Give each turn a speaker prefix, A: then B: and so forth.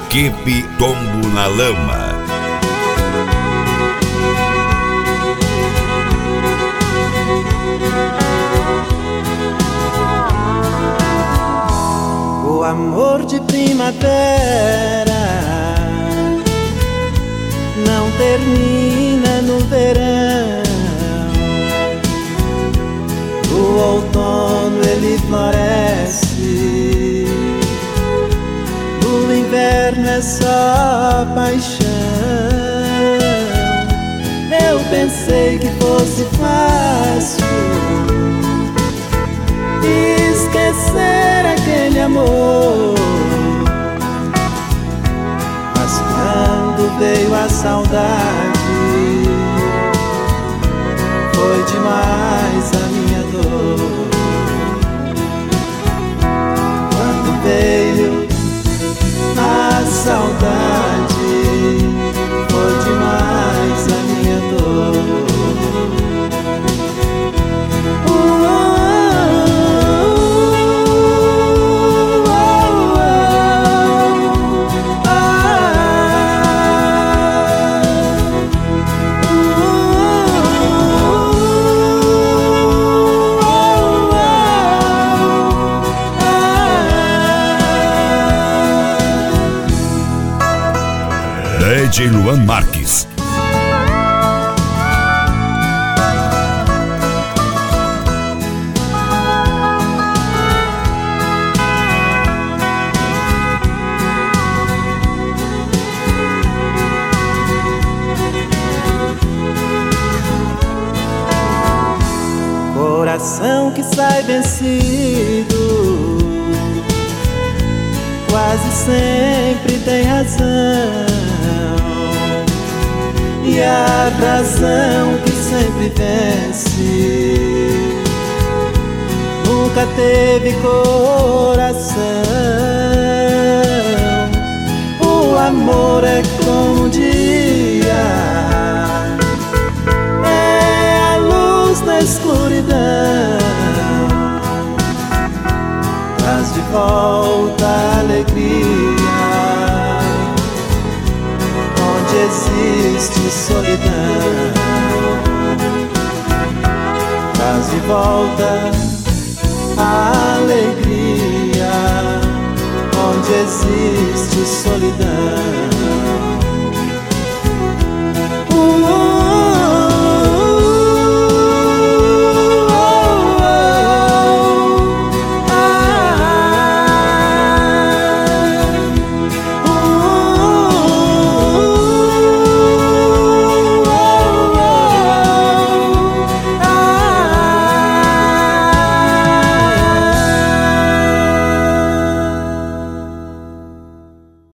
A: Equipe Tombo na Lama.
B: O amor de primavera não termina no verão. O outono ele floresce, o inverno é só paixão. Eu pensei que fosse fácil esquecer aquele amor, mas quando veio a saudade, foi demais a minha dor. Quando veio a saudade, foi demais a minha dor.
A: DJ Luan Marques.
B: Coração que sai vencido quase sempre tem razão, e a razão que sempre vence nunca teve coração. O amor é como um dia, é a luz na escuridão, traz de volta a alegria onde existe solidão, traz de volta a alegria onde existe solidão.